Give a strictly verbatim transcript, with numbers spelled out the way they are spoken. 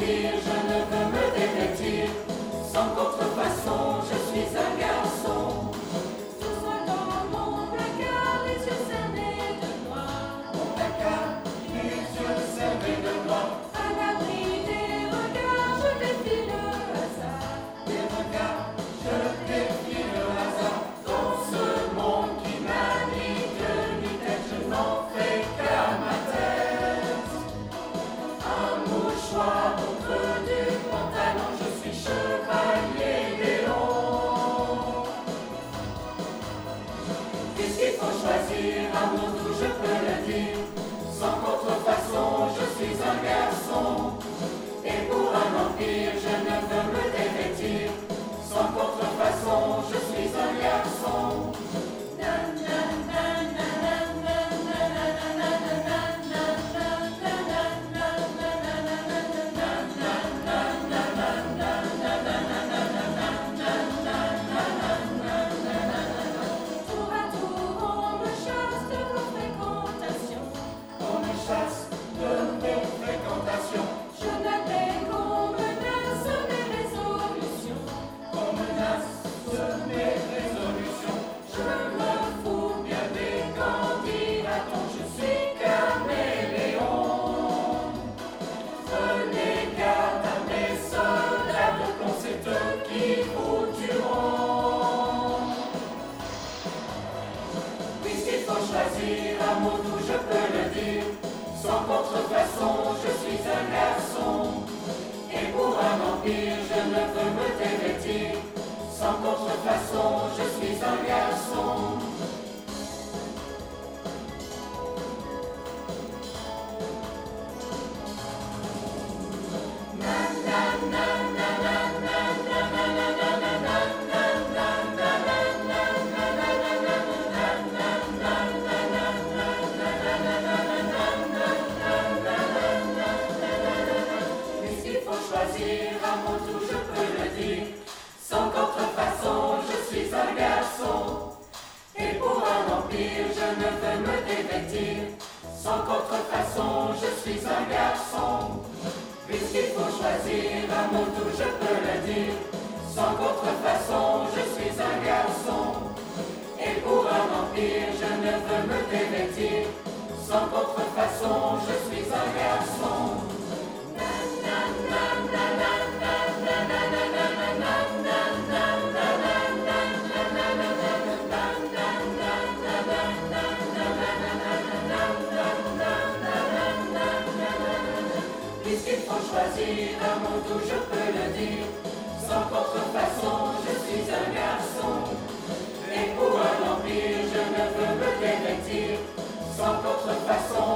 empire, je ne veux me dévêtir. Sans contrefaçon, je suis un garçon. Je sois dans mon placard, les yeux cernés de noir. Mon placard, les yeux cernés de noir. À l'abri des regards, je défie le hasard. Des regards, je défie le hasard. Dans ce monde qui manie de nuit-tête, je n'en fais qu'à ma tête. Un mouchoir au creux du pantalon, je suis chevalier Léon. Puisqu'il faut choisir un mot d'où je peux le dire, sans contrefaçon, je suis un garçon. Et pour un empire, je ne veux me dévêtir. Sans contrefaçon, je suis un garçon. Tour à tour, on me chasse de vos fréquentations. On me chasse de mes fréquentations. Je n'admets qu'on menace mes résolutions. On menace de mes résolutions. Je me fous bien des candidats, je suis caméléon. Prenez garde à mes soldats de plomb, c'est eux qui vous tueront. Puisqu'il faut choisir un mot d'où je peux le dire, sans contrefaçon, je suis un garçon. Et pour un empire, je ne veux me dévêtir. Sans contrefaçon, je suis un garçon. Puisqu'il faut choisir un mot d'où je peux le dire, sans contrefaçon, je suis un garçon. Et pour un empire, je ne veux me dévêtir. Sans contrefaçon, je suis un garçon. Puisqu'il faut choisir un mot d'où je peux le dire, sans contrefaçon, je suis un garçon. Et pour un empire, je ne veux me dévêtir. Sans contrefaçon, je suis un garçon. Puisqu'il faut choisir un mot d'où je peux le dire, sans contrefaçon, je suis un garçon. Et pour un empire, je ne veux me dévêtir. Sans contrefaçon,